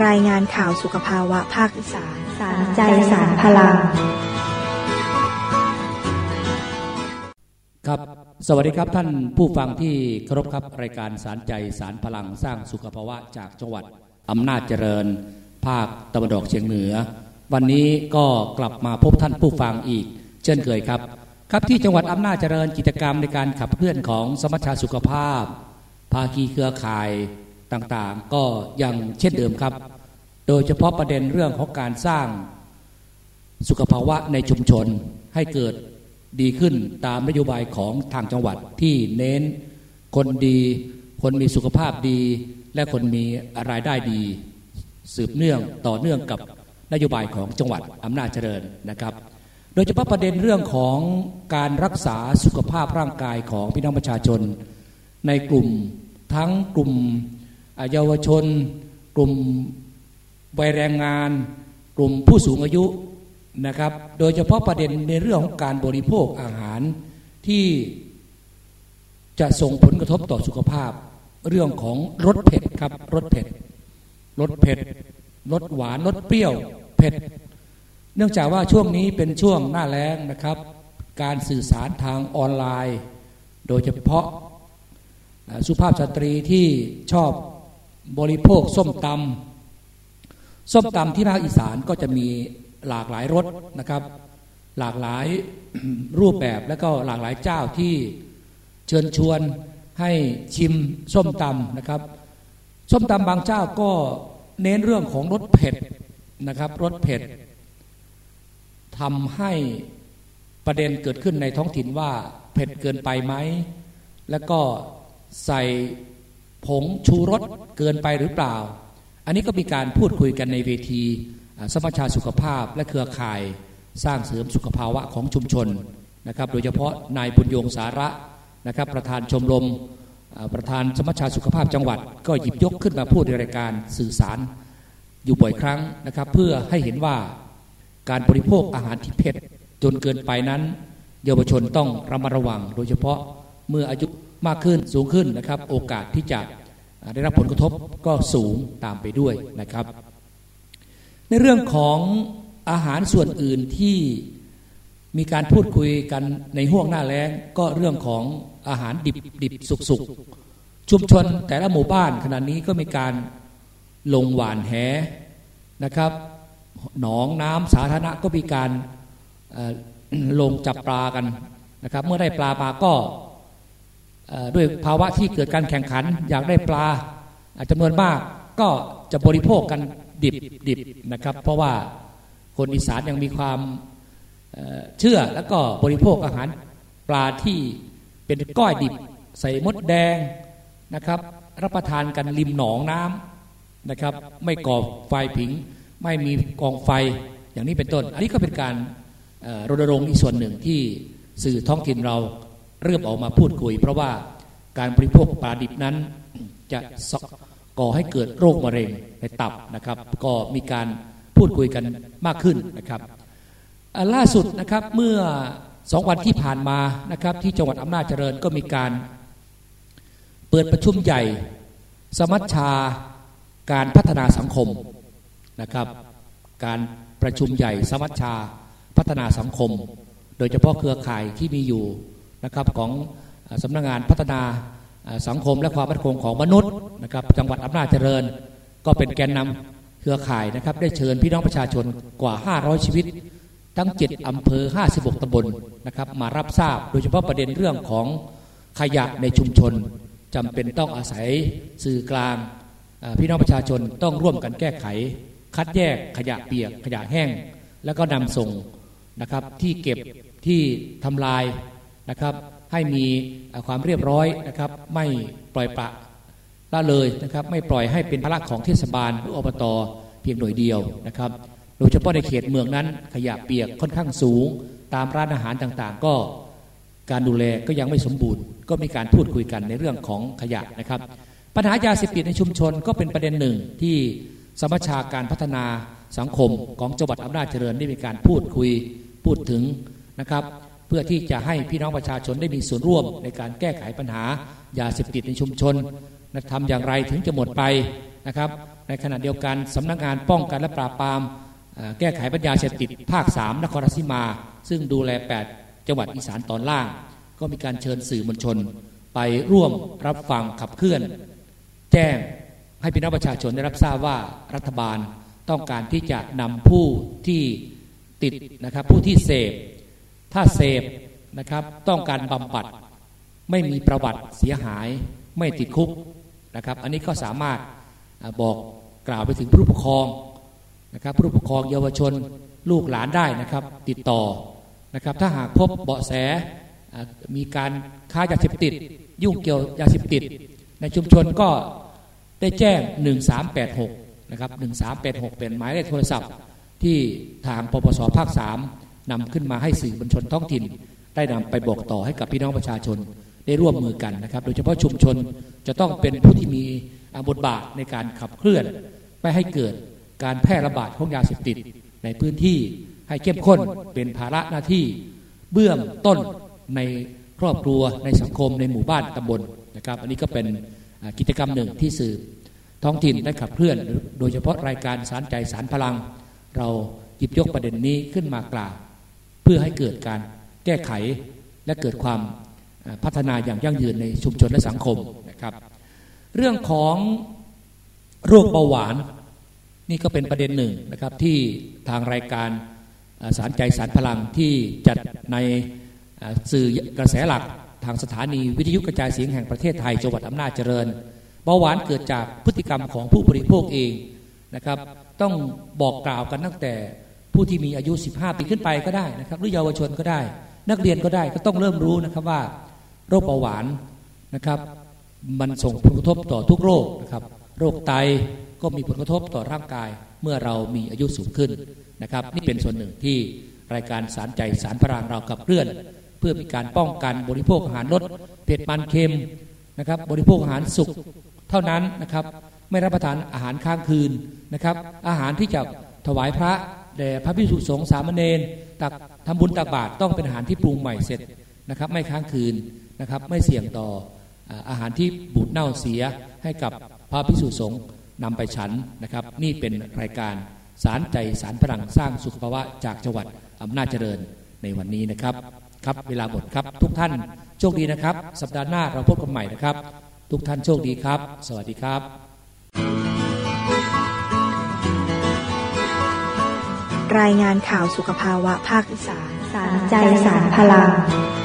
รายงานข่าวสุขภาวะภาคอีสานสารใจสารพลังครับสวัสดีครับท่านผู้ฟังที่เคารพครับรายการสารใจสารพลังสร้างสุขภาวะจากจังหวัดอำนาจเจริญภาคตะวันออกเฉียงเหนือวันนี้ก็กลับมาพบท่านผู้ฟังอีกเช่นเคยครับที่จังหวัดอำนาจเจริญกิจกรรมในการขับเคลื่อนของสมัชชาสุขภาพภาคีเครือข่ายต่างๆก็ยังเช่นเดิมครับโดยเฉพาะประเด็นเรื่องของการสร้างสุขภาวะในชุมชนให้เกิดดีขึ้นตามนโยบายของทางจังหวัดที่เน้นคนดีคนมีสุขภาพดีและคนมีรายได้ดีสืบเนื่องต่อเนื่องกับนโยบายของจังหวัดอำนาจเจริญนะครับโดยเฉพาะประเด็นเรื่องของการรักษาสุขภาพร่างกายของพี่น้องประชาชนในกลุ่มทั้งกลุ่มเยาวชนกลุ่มวัยแรงงานกลุ่มผู้สูงอายุนะครับโดยเฉพาะประเด็นในเรื่องของการบริโภคอาหารที่จะส่งผลกระทบต่อสุขภาพเรื่องของรสเผ็ดครับรสเผ็ดรสหวานรสเปรี้ยวเผ็ดเนื่องจากว่าช่วงนี้เป็นช่วงหน้าแล้งนะครับการสื่อสารทางออนไลน์โดยเฉพาะสุภาพสตรีที่ชอบบริโภคส้มตำที่ภาคอีสานก็จะมีหลากหลายรสนะครับหลากหลายรูปแบบและก็หลากหลายเจ้าที่เชิญชวนให้ชิมส้มตำนะครับส้มตำบางเจ้าก็เน้นเรื่องของรสเผ็ดนะครับรสเผ็ดทำให้ประเด็นเกิดขึ้นในท้องถิ่นว่าเผ็ดเกินไปไหมแล้วก็ใส่ผงชูรสเกินไปหรือเปล่าอันนี้ก็มีการพูดคุยกันในเวทีสมัชชาสุขภาพและเครือข่ายสร้างเสริมสุขภาวะของชุมชนนะครับโดยเฉพาะนายบุญยงสาระนะครับประธานชมรมประธานสมัชชาสุขภาพจังหวัดก็หยิบยกขึ้นมาพูดในรายการสื่อสารอยู่บ่อยครั้งนะครับเพื่อให้เห็นว่าการบริโภคอาหารที่เผ็ดจนเกินไปนั้นเยาวชนต้องระมัดระวังโดยเฉพาะเมื่ออายุมากขึ้นสูงขึ้นนะครับโอกาสที่จะได้รับผลกระทบก็สูงตามไปด้วยนะครับในเรื่องของอาหารส่วนอื่นที่มีการพูดคุยกันในห่วงหน้าแล้งก็เรื่องของอาหารดิบสุกชุมชนแต่ละหมู่บ้านขณะนี้ก็มีการลงหว่านแหนะครับหนองน้ำสาธารณะก็มีการลงจับปลากันนะครับเมื่อได้ปลามาก็ด้วยภาวะที่เกิดการแข่งขันอยากได้ปลาจำนวนมากก็จะบริโภคกันดิบนะครับเพราะว่าคนอีสานยังมีความเชื่อแล้วก็บริโภคอาหารปลาที่เป็นก้อยดิบใส่มดแดงนะครับรับประทานกันริมหนองน้ำนะครับไม่ก่อไฟผิงไม่มีกองไฟอย่างนี้เป็นต้นอันนี้ก็เป็นการรณรงค์อีกส่วนหนึ่งที่สื่อท้องถิ่นเราเริ่มออกมาพูดคุยเพราะว่าการบริโภคปลาดิบนั้นจะก่อให้เกิดโรคมะเร็งในตับนะครับก็มีการพูดคุยกันมากขึ้นนะครับล่าสุดนะครับเมื่อ2 วันที่ผ่านมานะครับที่จังหวัดอำนาจเจริญก็มีการเปิดประชุมใหญ่สมัชชาการพัฒนาสังคมนะครับการประชุมใหญ่สมัชชาพัฒนาสังคมโดยเฉพาะเครือข่ายที่มีอยู่นะครับของสำนักงานพัฒนาสังคมและความมั่นคงของมนุษย์นะครับจังหวัดอำนาจเจริญก็เป็นแกนนำเครือข่ายนะครับได้เชิญพี่น้องประชาชนกว่า500ชีวิตทั้ง7อำเภอ56ตำบลนะครับมารับทราบโดยเฉพาะประเด็นเรื่องของขยะในชุมชนจำเป็นต้องอาศัยสื่อกลางพี่น้องประชาชนต้องร่วมกันแก้ไขคัดแยกขยะเปียกขยะแห้งแล้วก็นำส่งนะครับที่เก็บที่ทำลายนะครับให้มีความเรียบร้อยนะครับไม่ปล่อยปละละเลยนะครับไม่ปล่อยให้เป็นภาระของเทศบาลหรืออบต.เพียงหน่วยเดียวนะครับโดยเฉพาะในเขตเมืองนั้นขยะเปียกค่อนข้างสูงตามร้านอาหารต่างๆก็การดูแลก็ยังไม่สมบูรณ์ก็มีการพูดคุยกันในเรื่องของขยะนะครับปัญหายาเสพติดในชุมชนก็เป็นประเด็นหนึ่งที่สมัชชาการพัฒนาสังคมของจังหวัดอำนาจเจริญได้มีการพูดคุยพูดถึงนะครับเพื่อที่จะให้พี่น้องประชาชนได้มีส่วนร่วมในการแก้ไขปัญหายาเสพติดในชุมชนทำอย่างไรถึงจะหมดไปนะครับในขณะเดียวกันสำนักงานป้องกันและปราบปรามแก้ไขปัญหาเสพติดภาค3นครราชสีมาซึ่งดูแล8จังหวัดอีสานตอนล่างก็มีการเชิญสื่อมวลชนไปร่วมรับฟังขับเคลื่อนแจ้งให้พี่น้องประชาชนได้รับทราบว่ารัฐบาลต้องการที่จะนำผู้ที่ติดนะครับผู้ที่เสพถ้าเสพนะครับต้องการบำบัดไม่มีประวัติเสียหายไม่ติดคุกนะครับอันนี้ก็สามารถบอกกล่าวไปถึงผู้ปกครองนะครับผู้ปกครองเยาวชนลูกหลานได้นะครับติดต่อนะครับถ้าหากพบเบาะแสมีการค้ายาเสพติดยุ่งเกี่ยวยาเสพติดในชุมชนก็ได้แจ้ง1386นะครับ1386เป็นหมายเลขโทรศัพท์ที่ทางปปสภาค3นำขึ้นมาให้สื่อมวลชนท้องถิ่นได้นำไปบอกต่อให้กับพี่น้องประชาชนได้ร่วมมือกันนะครับโดยเฉพาะชุมชนจะต้องเป็นผู้ที่มีบทบาทในการขับเคลื่อนไม่ให้เกิดการแพร่ระบาดของยาเสพติดในพื้นที่ให้เข้มข้นเป็นภาระหน้าที่เบื้องต้นในครอบครัวในสังคมในหมู่บ้านตำบลนะครับอันนี้ก็เป็นกิจกรรมหนึ่งที่สื่อท้องถิ่นได้ขับเคลื่อนโดยเฉพาะรายการสารใจสารพลังเราหยิบยกประเด็นนี้ขึ้นมากล่าวเพื่อให้เกิดการแก้ไขและเกิดความพัฒนาอย่างยั่งยืนในชุมชนและสังคมนะครับเรื่องของโรคเบาหวานนี่ก็เป็นประเด็นหนึ่งนะครับที่ทางรายการสารใจสารพลังที่จัดในสื่อกระแสหลักทางสถานีวิทยุกระจายเสียงแห่งประเทศไทยจังหวัดอำนาจเจริญเบาหวานเกิดจากพฤติกรรมของผู้บริโภคเองนะครับต้องบอกกล่าวกันตั้งแต่ผู้ที่มีอายุ15ปีขึ้นไปก็ได้นะครับหรือเยาวชนก็ได้นักเรียนก็ได้ก็ต้องเริ่มรู้นะครับว่าโรคเบาหวานนะครับมันส่งผลกระทบต่อทุกโรคนะครับโรคไตก็มีผลกระทบต่อร่างกายเมื่อเรามีอายุสูงขึ้นนะครับนี่เป็นส่วนหนึ่งที่รายการสารใจสารพลังเราขับเคลื่อนเพื่อมีการป้องกันบริโภคอาหารลดเผ็ดมันเค็มนะครับบริโภคอาหารสุกเท่านั้นนะครับไม่รับประทานอาหารค้างคืนนะครับอาหารที่จะถวายพระแด่พระภิกษุสงฆ์สามเณรตักทำบุญตักบาตรต้องเป็นอาหารที่ปรุงใหม่เสร็จนะครับไม่ค้างคืนนะครับไม่เสี่ยงต่ออาหารที่บูดเน่าเสียให้กับพระภิกษุสงฆ์นำไปฉันนะครับนี่เป็นรายการสารใจสารพลังสร้างสุขภาวะจากจังหวัดอำนาจเจริญในวันนี้นะครับครับเวลาหมดครับทุกท่านโชคดีนะครับสัปดาห์หน้าเราพบกันใหม่นะครับทุกท่านโชคดีครับสวัสดีครับรายงานข่าวสุขภาวะภาคอีสานสารใจสารพลัง